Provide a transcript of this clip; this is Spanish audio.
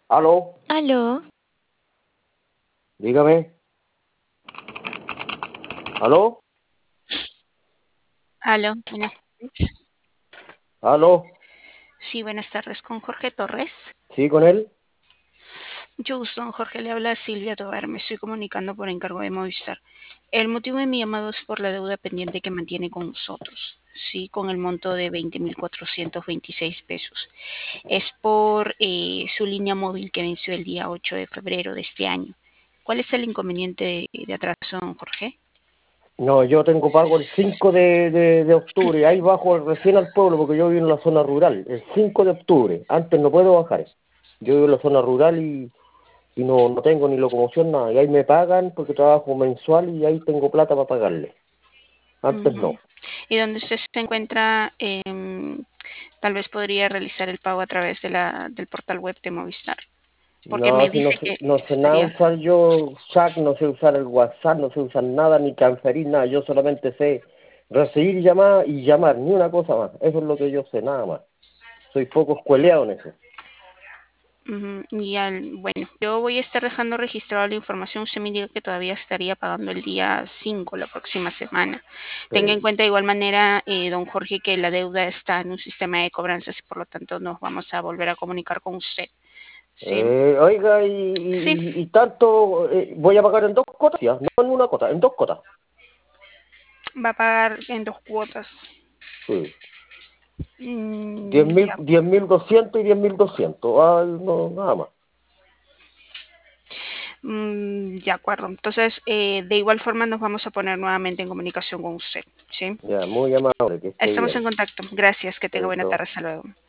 Aló, Aló, dígame. Aló, aló, buenas tardes. aló, Sí, buenas tardes con Jorge Torres. sí, con él. Mucho gusto, don Jorge, le habla Silvia Tobar, me estoy comunicando por encargo de Movistar. El motivo de mi llamado es por la deuda pendiente que mantiene con nosotros, sí, con el monto de 20.426 pesos. Es por su línea móvil que venció el día 8 de febrero de este año. ¿Cuál es el inconveniente de atraso, don Jorge? No, yo tengo pago el 5 de octubre. Ahí bajo recién al pueblo porque yo vivo en la zona rural. El 5 de octubre. Antes no puedo bajar. Yo vivo en la zona rural y no tengo ni locomoción, nada. Y ahí me pagan porque trabajo mensual y ahí tengo plata para pagarle. Antes Ujú. no. Y donde usted se encuentra, tal vez podría realizar el pago a través del portal web de Movistar, porque No, me si no dice sé, que no sé nada estaría. usar yo chat, no sé usar el WhatsApp, no sé usar nada, ni transferir nada. Yo solamente sé recibir llamadas y llamar, ni una cosa más. Eso es lo que yo sé, nada más. Soy poco escueleado en eso. Ujú. Bueno, yo voy a estar dejando registrada la información. Usted me diga que todavía estaría pagando el día 5 la próxima semana. Tenga en Sí. cuenta de igual manera, don Jorge, que la deuda está en un sistema de cobranzas y por lo tanto nos vamos a volver a comunicar con usted. Sí, Oiga, sí, y tanto, voy a pagar en dos cotas, ya, no en una cota, en dos cotas. va a pagar en dos cuotas. Sí. Mm, ya. 10.200 y 10.200. Ay, no, nada más. De acuerdo. Entonces, de igual forma nos vamos a poner nuevamente en comunicación con usted. ¿Sí? Ya, muy amable, que esté Estamos en bien. contacto. Gracias. Que tenga buena Chaito. tarde. Hasta luego.